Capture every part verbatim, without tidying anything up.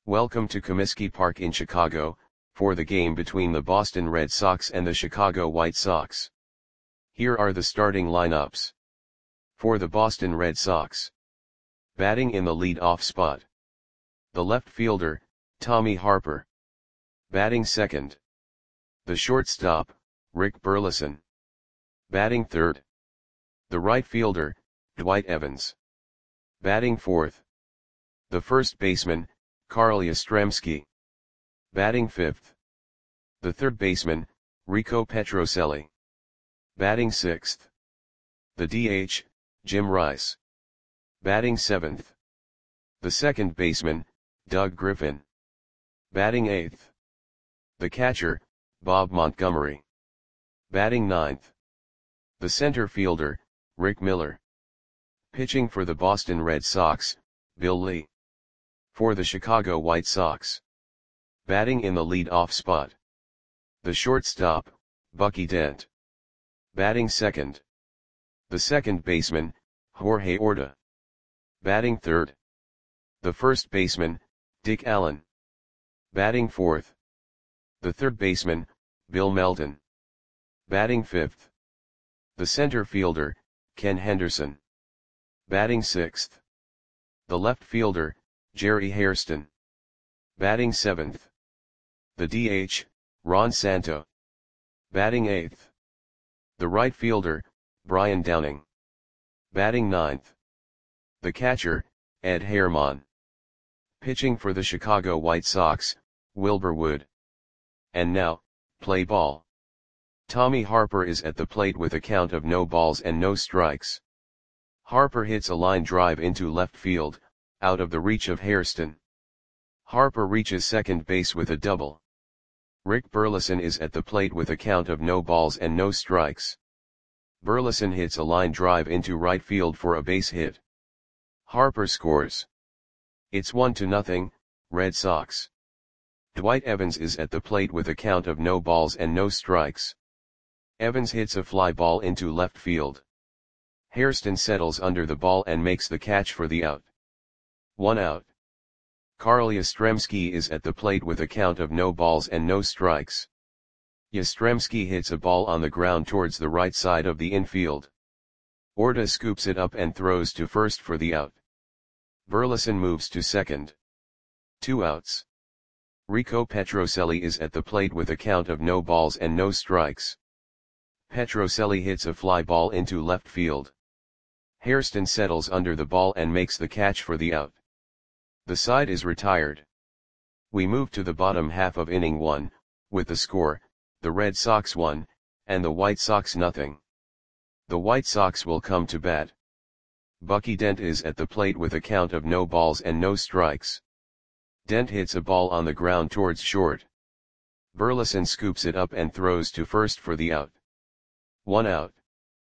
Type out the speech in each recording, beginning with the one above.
Welcome to Comiskey Park in Chicago, for the game between the Boston Red Sox and the Chicago White Sox. Here are the starting lineups. For the Boston Red Sox. Batting in the lead-off spot. The left fielder, Tommy Harper. Batting second. The shortstop, Rick Burleson. Batting third. The right fielder, Dwight Evans. Batting fourth. The first baseman, Carl Yastrzemski. Batting fifth. The third baseman, Rico Petrocelli. Batting sixth. The D H, Jim Rice. Batting seventh. The second baseman, Doug Griffin. Batting eighth. The catcher, Bob Montgomery. Batting ninth. The center fielder, Rick Miller. Pitching for the Boston Red Sox, Bill Lee. For the Chicago White Sox. Batting in the lead-off spot. The shortstop, Bucky Dent. Batting second. The second baseman, Jorge Orta. Batting third. The first baseman, Dick Allen. Batting fourth. The third baseman, Bill Melton. Batting fifth. The center fielder, Ken Henderson. Batting sixth. The left fielder, Jerry Hairston. Batting seventh. The D H, Ron Santo. Batting eighth. The right fielder, Brian Downing. Batting ninth. The catcher, Ed Herman. Pitching for the Chicago White Sox, Wilbur Wood. And now, play ball. Tommy Harper is at the plate with a count of no balls and no strikes. Harper hits a line drive into left field, out of the reach of Hairston. Harper reaches second base with a double. Rick Burleson is at the plate with a count of no balls and no strikes. Burleson hits a line drive into right field for a base hit. Harper scores. It's one to nothing, Red Sox. Dwight Evans is at the plate with a count of no balls and no strikes. Evans hits a fly ball into left field. Hairston settles under the ball and makes the catch for the out. One out. Carl Yastrzemski is at the plate with a count of no balls and no strikes. Yastrzemski hits a ball on the ground towards the right side of the infield. Orta scoops it up and throws to first for the out. Burleson moves to second. Two outs. Rico Petrocelli is at the plate with a count of no balls and no strikes. Petrocelli hits a fly ball into left field. Hairston settles under the ball and makes the catch for the out. The side is retired. We move to the bottom half of inning one, with the score, the Red Sox one, and the White Sox nothing. The White Sox will come to bat. Bucky Dent is at the plate with a count of no balls and no strikes. Dent hits a ball on the ground towards short. Burleson scoops it up and throws to first for the out. One out.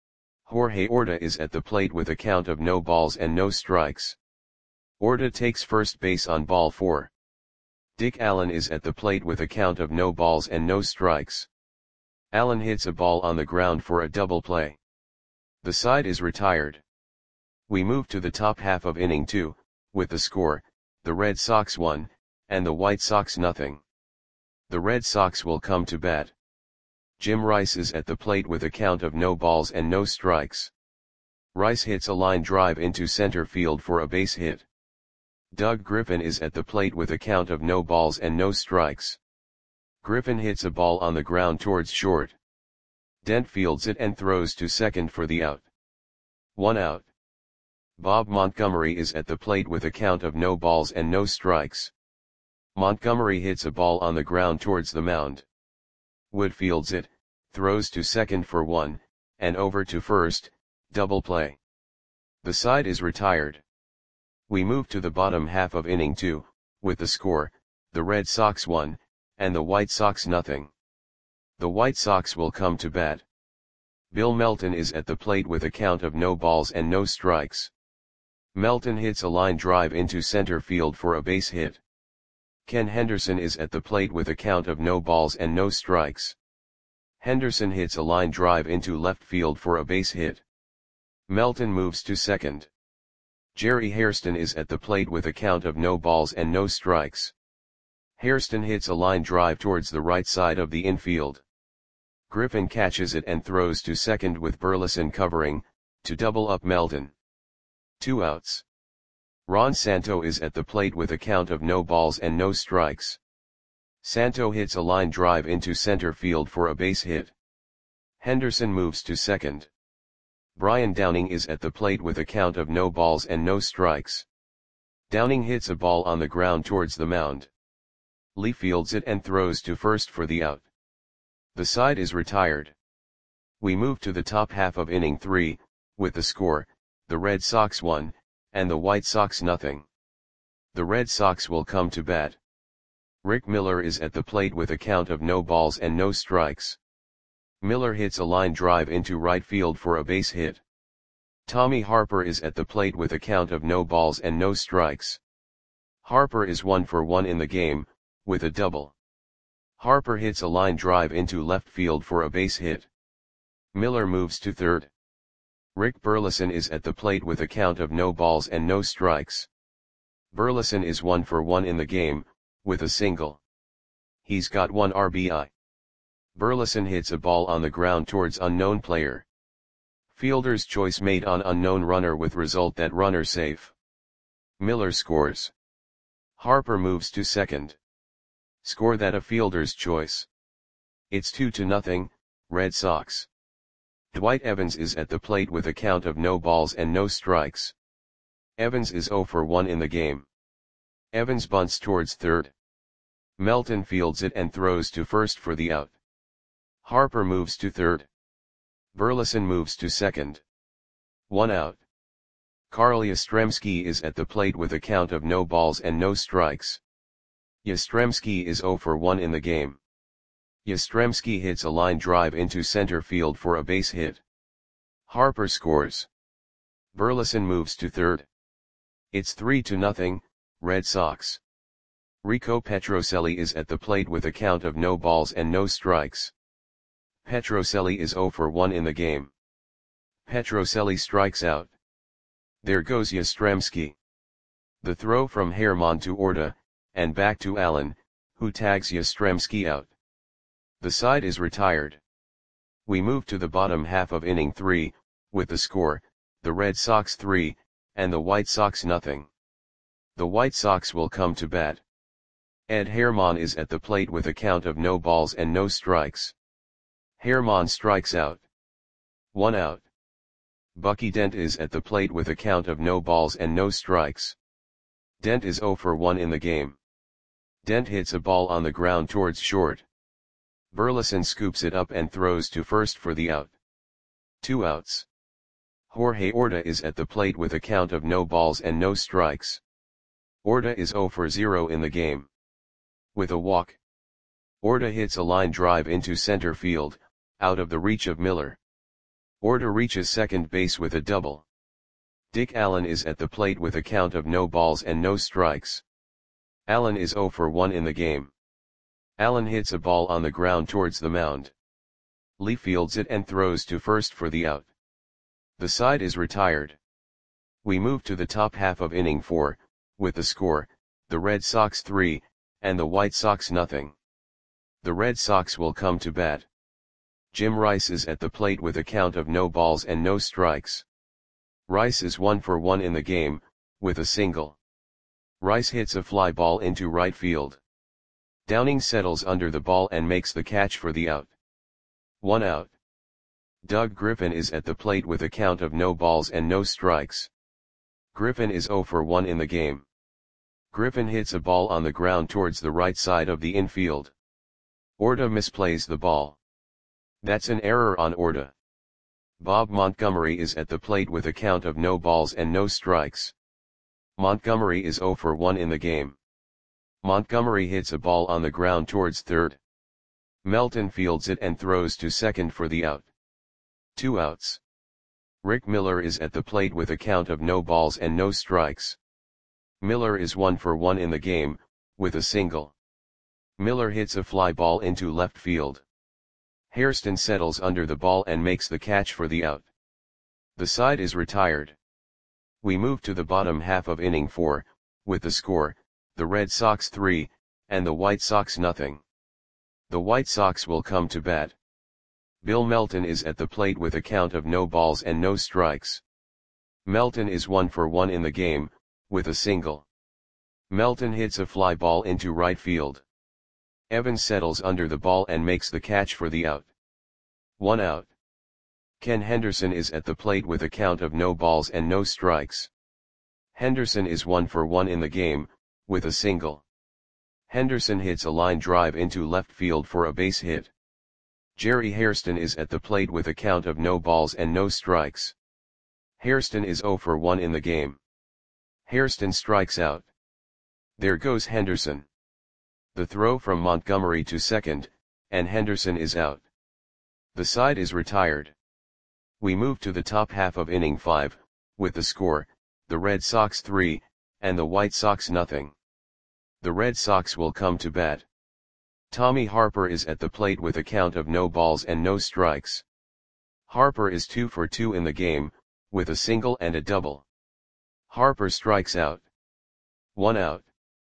Jorge Orta is at the plate with a count of no balls and no strikes. Orta takes first base on ball four. Dick Allen is at the plate with a count of no balls and no strikes. Allen hits a ball on the ground for a double play. The side is retired. We move to the top half of inning two, with the score, the Red Sox one, and the White Sox nothing. The Red Sox will come to bat. Jim Rice is at the plate with a count of no balls and no strikes. Rice hits a line drive into center field for a base hit. Doug Griffin is at the plate with a count of no balls and no strikes. Griffin hits a ball on the ground towards short. Dent fields it and throws to second for the out. One out. Bob Montgomery is at the plate with a count of no balls and no strikes. Montgomery hits a ball on the ground towards the mound. Wood fields it, throws to second for one, and over to first, double play. The side is retired. We move to the bottom half of inning two, with the score, the Red Sox one, and the White Sox nothing. The White Sox will come to bat. Bill Melton is at the plate with a count of no balls and no strikes. Melton hits a line drive into center field for a base hit. Ken Henderson is at the plate with a count of no balls and no strikes. Henderson hits a line drive into left field for a base hit. Melton moves to second. Jerry Hairston is at the plate with a count of no balls and no strikes. Hairston hits a line drive towards the right side of the infield. Griffin catches it and throws to second with Burleson covering, to double up Melton. Two outs. Ron Santo is at the plate with a count of no balls and no strikes. Santo hits a line drive into center field for a base hit. Henderson moves to second. Brian Downing is at the plate with a count of no balls and no strikes. Downing hits a ball on the ground towards the mound. Lee fields it and throws to first for the out. The side is retired. We move to the top half of inning three, with the score, the Red Sox one, and the White Sox nothing. The Red Sox will come to bat. Rick Miller is at the plate with a count of no balls and no strikes. Miller hits a line drive into right field for a base hit. Tommy Harper is at the plate with a count of no balls and no strikes. Harper is one for one in the game, with a double. Harper hits a line drive into left field for a base hit. Miller moves to third. Rick Burleson is at the plate with a count of no balls and no strikes. Burleson is one for one in the game, with a single. He's got one R B I. Burleson hits a ball on the ground towards unknown player. Fielder's choice made on unknown runner with result that runner safe. Miller scores. Harper moves to second. Score that a fielder's choice. It's two to nothing, Red Sox. Dwight Evans is at the plate with a count of no balls and no strikes. Evans is zero for one in the game. Evans bunts towards third. Melton fields it and throws to first for the out. Harper moves to third. Burleson moves to second. One out. Carl Yastrzemski is at the plate with a count of no balls and no strikes. Yastrzemski is zero for one in the game. Yastrzemski hits a line drive into center field for a base hit. Harper scores. Burleson moves to third. It's three to nothing, Red Sox. Rico Petrocelli is at the plate with a count of no balls and no strikes. Petrocelli is zero for one in the game. Petrocelli strikes out. There goes Yastrzemski. The throw from Herman to Orta, and back to Allen, who tags Yastrzemski out. The side is retired. We move to the bottom half of inning three, with the score, the Red Sox three, and the White Sox nothing. The White Sox will come to bat. Ed Herman is at the plate with a count of no balls and no strikes. Herman strikes out. One out. Bucky Dent is at the plate with a count of no balls and no strikes. Dent is zero for one in the game. Dent hits a ball on the ground towards short. Burleson scoops it up and throws to first for the out. Two outs. Jorge Orta is at the plate with a count of no balls and no strikes. Orta is zero for zero in the game. With a walk. Orta hits a line drive into center field, out of the reach of Miller. Orta reaches second base with a double. Dick Allen is at the plate with a count of no balls and no strikes. Allen is zero for one in the game. Allen hits a ball on the ground towards the mound. Lee fields it and throws to first for the out. The side is retired. We move to the top half of inning four, with the score, the Red Sox three, and the White Sox nothing. The Red Sox will come to bat. Jim Rice is at the plate with a count of no balls and no strikes. Rice is one for one in the game, with a single. Rice hits a fly ball into right field. Downing settles under the ball and makes the catch for the out. One out. Doug Griffin is at the plate with a count of no balls and no strikes. Griffin is zero for one in the game. Griffin hits a ball on the ground towards the right side of the infield. Orta misplays the ball. That's an error on Orta. Bob Montgomery is at the plate with a count of no balls and no strikes. Montgomery is zero for one in the game. Montgomery hits a ball on the ground towards third. Melton fields it and throws to second for the out. Two outs. Rick Miller is at the plate with a count of no balls and no strikes. Miller is one for one in the game, with a single. Miller hits a fly ball into left field. Hairston settles under the ball and makes the catch for the out. The side is retired. We move to the bottom half of inning four, with the score, the Red Sox three, and the White Sox nothing. The White Sox will come to bat. Bill Melton is at the plate with a count of no balls and no strikes. Melton is one for one in the game, with a single. Melton hits a fly ball into right field. Evans settles under the ball and makes the catch for the out. One out. Ken Henderson is at the plate with a count of no balls and no strikes. Henderson is one for one in the game, with a single. Henderson hits a line drive into left field for a base hit. Jerry Hairston is at the plate with a count of no balls and no strikes. Hairston is zero for one in the game. Hairston strikes out. There goes Henderson. The throw from Montgomery to second, and Henderson is out. The side is retired. We move to the top half of inning five, with the score, the Red Sox three, and the White Sox nothing. The Red Sox will come to bat. Tommy Harper is at the plate with a count of no balls and no strikes. Harper is two for two in the game, with a single and a double. Harper strikes out. One out.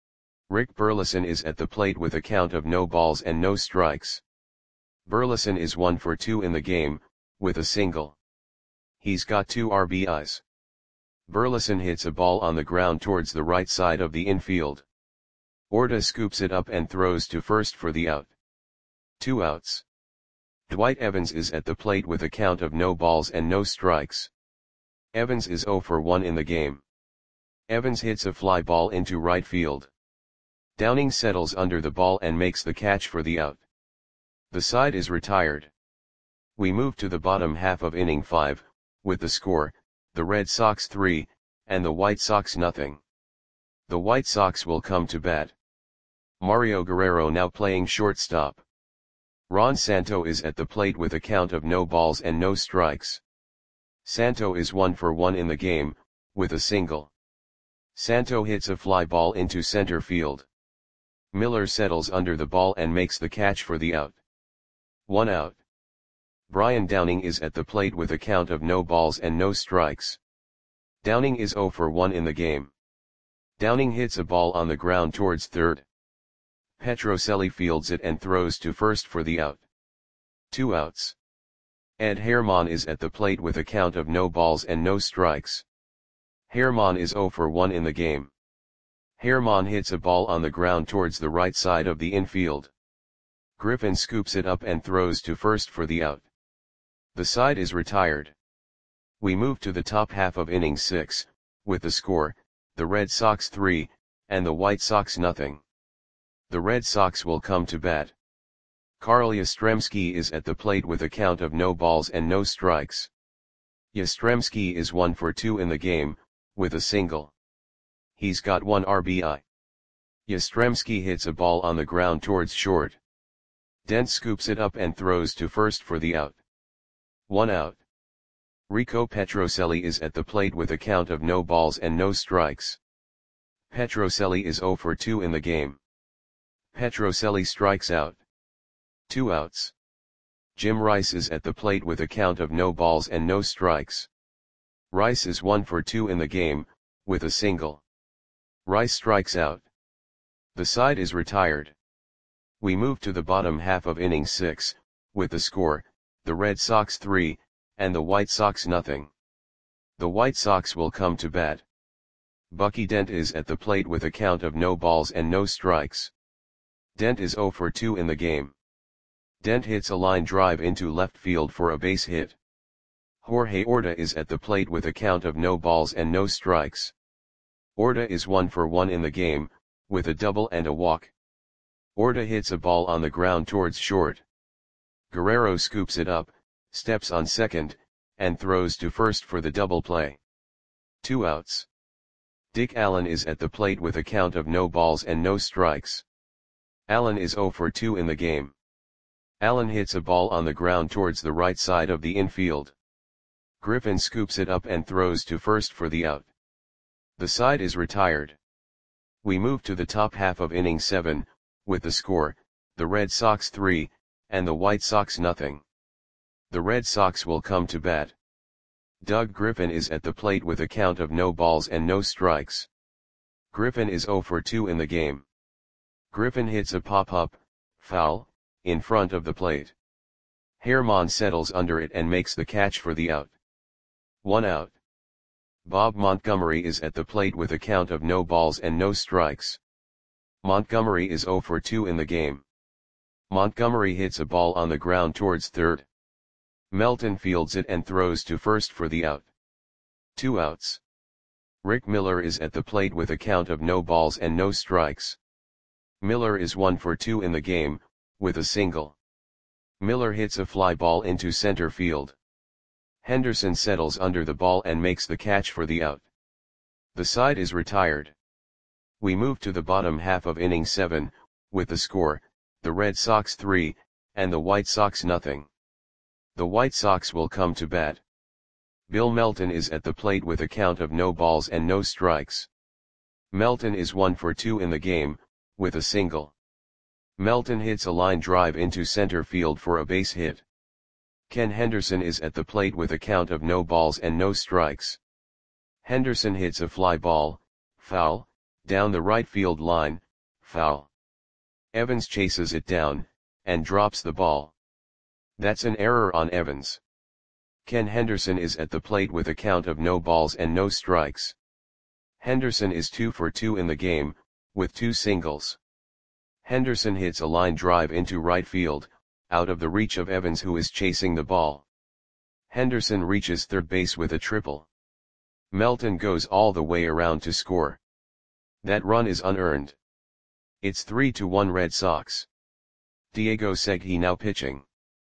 Rick Burleson is at the plate with a count of no balls and no strikes. Burleson is one for two in the game, with a single. He's got two R B Is. Burleson hits a ball on the ground towards the right side of the infield. Orta scoops it up and throws to first for the out. Two outs. Dwight Evans is at the plate with a count of no balls and no strikes. Evans is zero for one in the game. Evans hits a fly ball into right field. Downing settles under the ball and makes the catch for the out. The side is retired. We move to the bottom half of inning five, with the score, the Red Sox three, and the White Sox nothing. The White Sox will come to bat. Mario Guerrero now playing shortstop. Ron Santo is at the plate with a count of no balls and no strikes. Santo is one for one in the game, with a single. Santo hits a fly ball into center field. Miller settles under the ball and makes the catch for the out. One out. Brian Downing is at the plate with a count of no balls and no strikes. Downing is zero for one in the game. Downing hits a ball on the ground towards third. Petrocelli fields it and throws to first for the out. Two outs. Ed Herman is at the plate with a count of no balls and no strikes. Herman is zero for one in the game. Herman hits a ball on the ground towards the right side of the infield. Griffin scoops it up and throws to first for the out. The side is retired. We move to the top half of inning six, with the score, the Red Sox three, and the White Sox nothing. The Red Sox will come to bat. Carl Yastrzemski is at the plate with a count of no balls and no strikes. Yastrzemski is one for two in the game, with a single. He's got one R B I. Yastrzemski hits a ball on the ground towards short. Dent scoops it up and throws to first for the out. One out. Rico Petrocelli is at the plate with a count of no balls and no strikes. Petrocelli is zero for two in the game. Petrocelli strikes out. Two outs. Jim Rice is at the plate with a count of no balls and no strikes. Rice is one for two in the game, with a single. Rice strikes out. The side is retired. We move to the bottom half of inning six, with the score, the Red Sox three, and the White Sox nothing. The White Sox will come to bat. Bucky Dent is at the plate with a count of no balls and no strikes. Dent is zero for two in the game. Dent hits a line drive into left field for a base hit. Jorge Orta is at the plate with a count of no balls and no strikes. Orta is one for one in the game, with a double and a walk. Orta hits a ball on the ground towards short. Guerrero scoops it up, steps on second, and throws to first for the double play. Two outs. Dick Allen is at the plate with a count of no balls and no strikes. Allen is zero for two in the game. Allen hits a ball on the ground towards the right side of the infield. Griffin scoops it up and throws to first for the out. The side is retired. We move to the top half of inning seven, with the score, the Red Sox three, and the White Sox nothing. The Red Sox will come to bat. Doug Griffin is at the plate with a count of no balls and no strikes. Griffin is zero for two in the game. Griffin hits a pop-up, foul, in front of the plate. Herman settles under it and makes the catch for the out. One out. Bob Montgomery is at the plate with a count of no balls and no strikes. Montgomery is zero for two in the game. Montgomery hits a ball on the ground towards third. Melton fields it and throws to first for the out. Two outs. Rick Miller is at the plate with a count of no balls and no strikes. Miller is one for two in the game, with a single. Miller hits a fly ball into center field. Henderson settles under the ball and makes the catch for the out. The side is retired. We move to the bottom half of inning seven, with the score, the Red Sox three, and the White Sox nothing. The White Sox will come to bat. Bill Melton is at the plate with a count of no balls and no strikes. Melton is one for two in the game, with a single. Melton hits a line drive into center field for a base hit. Ken Henderson is at the plate with a count of no balls and no strikes. Henderson hits a fly ball, foul, down the right field line, foul. Evans chases it down, and drops the ball. That's an error on Evans. Ken Henderson is at the plate with a count of no balls and no strikes. Henderson is two for two in the game, with two singles. Henderson hits a line drive into right field, out of the reach of Evans who is chasing the ball. Henderson reaches third base with a triple. Melton goes all the way around to score. That run is unearned. It's three to one Red Sox. Diego Segui now pitching.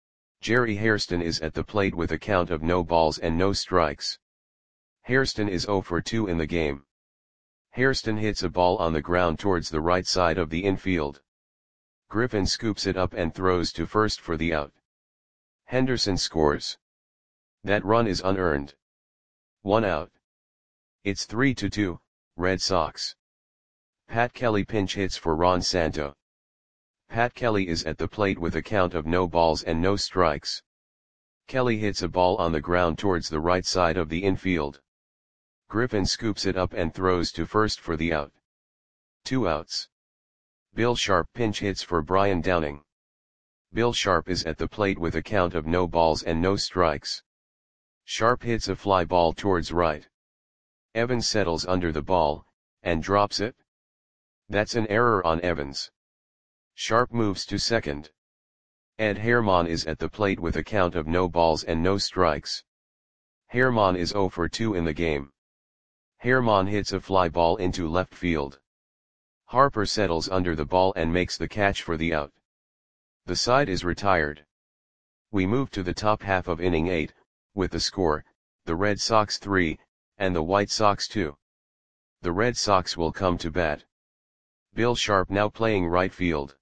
Jerry Hairston is at the plate with a count of no balls and no strikes. Hairston is zero for two in the game. Hairston hits a ball on the ground towards the right side of the infield. Griffin scoops it up and throws to first for the out. Henderson scores. That run is unearned. One out. It's three to two, Red Sox. Pat Kelly pinch hits for Ron Santo. Pat Kelly is at the plate with a count of no balls and no strikes. Kelly hits a ball on the ground towards the right side of the infield. Griffin scoops it up and throws to first for the out. Two outs. Bill Sharp pinch hits for Brian Downing. Bill Sharp is at the plate with a count of no balls and no strikes. Sharp hits a fly ball towards right. Evans settles under the ball, and drops it. That's an error on Evans. Sharp moves to second. Ed Herman is at the plate with a count of no balls and no strikes. Herman is zero for two in the game. Herman hits a fly ball into left field. Harper settles under the ball and makes the catch for the out. The side is retired. We move to the top half of inning eight, with the score, the Red Sox three, and the White Sox two. The Red Sox will come to bat. Bill Sharp now playing right field.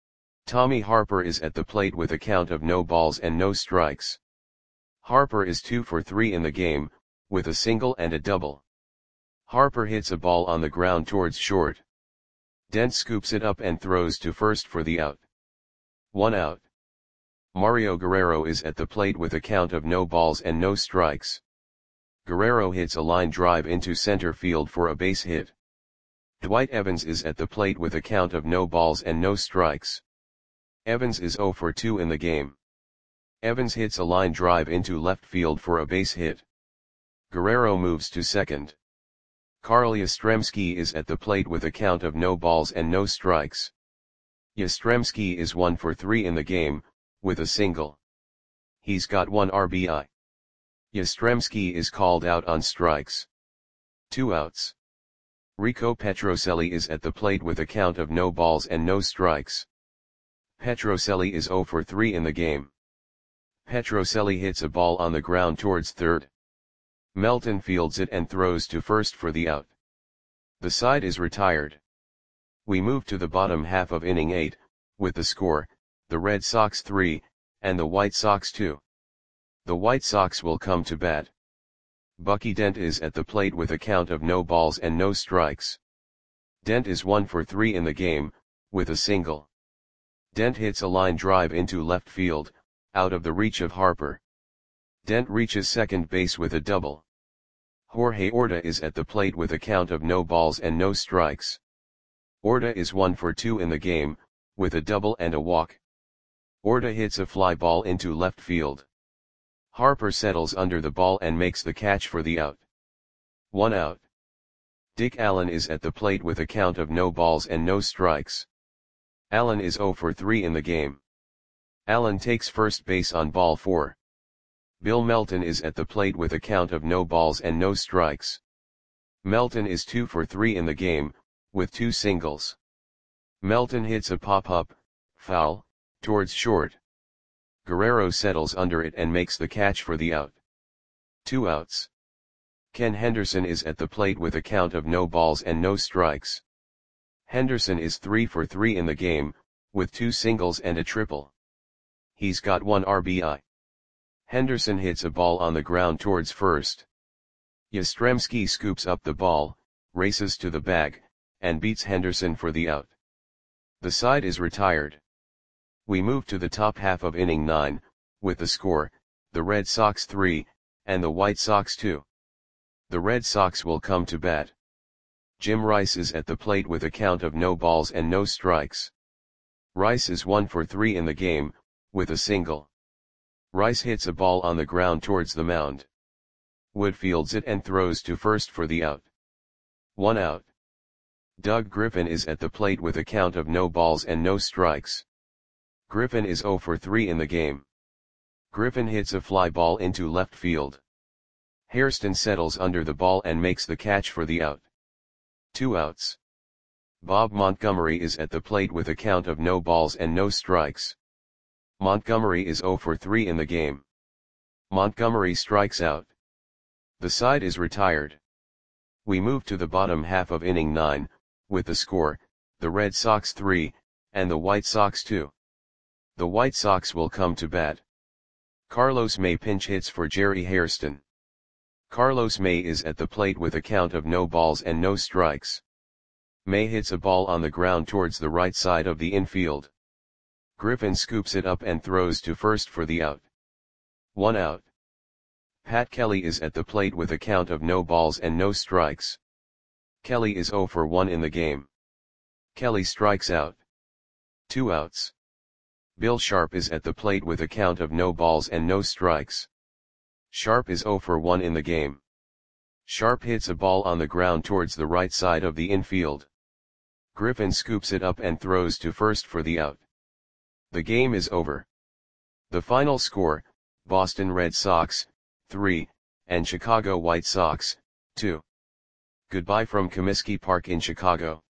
Tommy Harper is at the plate with a count of no balls and no strikes. Harper is two for three in the game, with a single and a double. Harper hits a ball on the ground towards short. Dent scoops it up and throws to first for the out. One out. Mario Guerrero is at the plate with a count of no balls and no strikes. Guerrero hits a line drive into center field for a base hit. Dwight Evans is at the plate with a count of no balls and no strikes. Evans is zero for two in the game. Evans hits a line drive into left field for a base hit. Guerrero moves to second. Carl Yastrzemski is at the plate with a count of no balls and no strikes. Yastrzemski is one for three in the game, with a single. He's got one R B I. Yastrzemski is called out on strikes. Two outs. Rico Petrocelli is at the plate with a count of no balls and no strikes. Petrocelli is zero for three in the game. Petrocelli hits a ball on the ground towards third. Melton fields it and throws to first for the out. The side is retired. We move to the bottom half of inning eight, with the score, the Red Sox three, and the White Sox two. The White Sox will come to bat. Bucky Dent is at the plate with a count of no balls and no strikes. Dent is one for three in the game, with a single. Dent hits a line drive into left field, out of the reach of Harper. Dent reaches second base with a double. Jorge Orta is at the plate with a count of no balls and no strikes. Orta is one for two in the game, with a double and a walk. Orta hits a fly ball into left field. Harper settles under the ball and makes the catch for the out. One out. Dick Allen is at the plate with a count of no balls and no strikes. Allen is zero for three in the game. Allen takes first base on ball four. Bill Melton is at the plate with a count of no balls and no strikes. Melton is two for three in the game, with two singles. Melton hits a pop-up, foul, towards short. Guerrero settles under it and makes the catch for the out. Two outs. Ken Henderson is at the plate with a count of no balls and no strikes. Henderson is three for three in the game, with two singles and a triple. He's got one R B I. Henderson hits a ball on the ground towards first. Yastrzemski scoops up the ball, races to the bag, and beats Henderson for the out. The side is retired. We move to the top half of inning nine, with the score, the Red Sox three, and the White Sox two. The Red Sox will come to bat. Jim Rice is at the plate with a count of no balls and no strikes. Rice is one for three in the game, with a single. Rice hits a ball on the ground towards the mound. Wood fields it and throws to first for the out. One out. Doug Griffin is at the plate with a count of no balls and no strikes. Griffin is zero for three in the game. Griffin hits a fly ball into left field. Hairston settles under the ball and makes the catch for the out. Two outs. Bob Montgomery is at the plate with a count of no balls and no strikes. Montgomery is zero for three in the game. Montgomery strikes out. The side is retired. We move to the bottom half of inning nine, with the score, the Red Sox three, and the White Sox two. The White Sox will come to bat. Carlos May pinch hits for Jerry Hairston. Carlos May is at the plate with a count of no balls and no strikes. May hits a ball on the ground towards the right side of the infield. Griffin scoops it up and throws to first for the out. One out. Pat Kelly is at the plate with a count of no balls and no strikes. Kelly is zero for one in the game. Kelly strikes out. Two outs. Bill Sharp is at the plate with a count of no balls and no strikes. Sharp is zero for one in the game. Sharp hits a ball on the ground towards the right side of the infield. Griffin scoops it up and throws to first for the out. The game is over. The final score, Boston Red Sox, three, and Chicago White Sox, two. Goodbye from Comiskey Park in Chicago.